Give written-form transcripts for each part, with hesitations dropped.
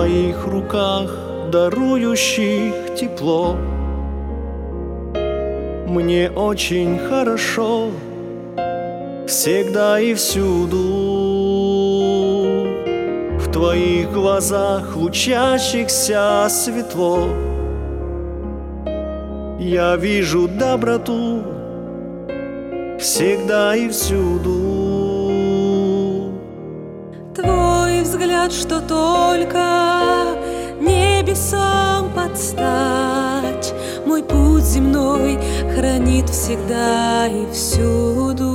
твоих руках, дарующих тепло. Мне очень хорошо всегда и всюду. В твоих глазах, лучащихся светло, я вижу доброту всегда и всюду. Твой взгляд, что только небесам под стать, мой путь земной хранит всегда и всюду.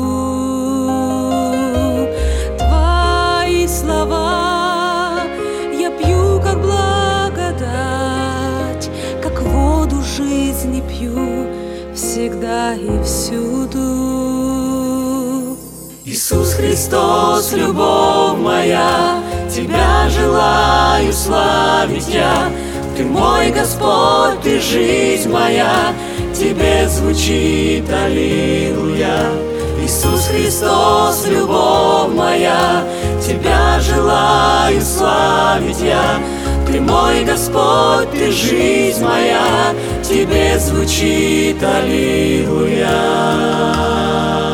Твои слова я пью, как благодать, как воду жизни пью всегда и всюду. Иисус Христос, любовь моя, Тебя желаю славить я. Ты мой Господь, Ты жизнь моя, Тебе звучит аллилуйя. Иисус Христос, любовь моя, Тебя желаю славить я. Ты мой Господь, Ты жизнь моя, Тебе звучит аллилуйя.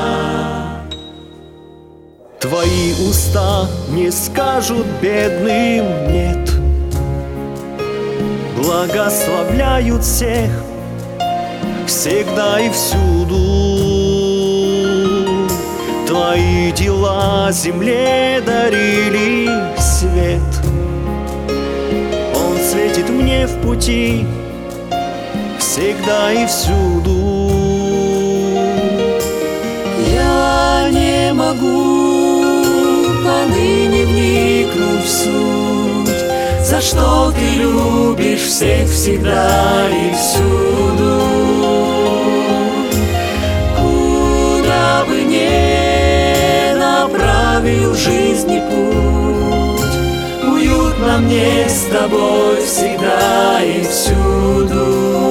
Твои уста не скажут бедным «нет», благословляют всех всегда и всюду. Твои дела земле дарили свет, он светит мне в пути всегда и всюду. Я не могу поныне вникнуть в суть, за что Ты любишь всех всегда и всюду. Куда бы ни направил жизни путь, уютно мне с Тобой всегда и всюду.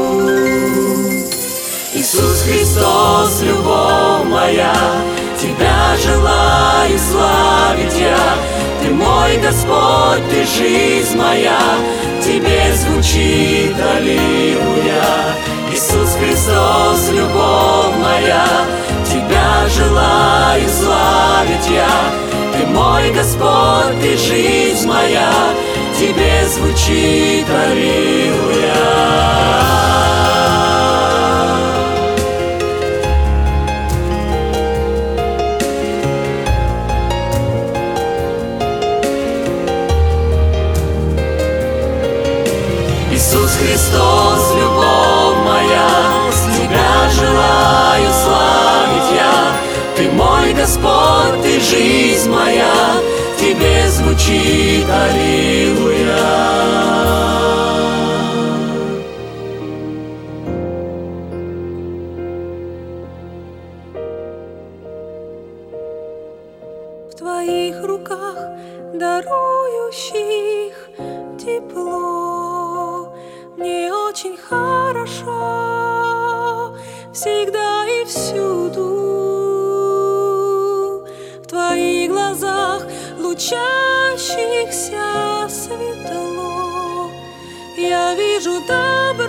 Иисус Христос, любовь моя, Тебя желаю славить я. Ты мой Господь, Ты жизнь моя, Тебе звучит аллилуйя. Иисус Христос, любовь моя, Тебя желаю славить я. Ты мой Господь, Ты жизнь моя, Тебе звучит аллилуйя. Иисус Христос, любовь моя, Тебя желаю славить я. Ты мой Господь, Ты жизнь моя, Тебе звучит аллилуйя. В Твоих руках, дарующих тепло, мне очень хорошо всегда и всюду. В Твоих глазах, лучащихся светло, я вижу добро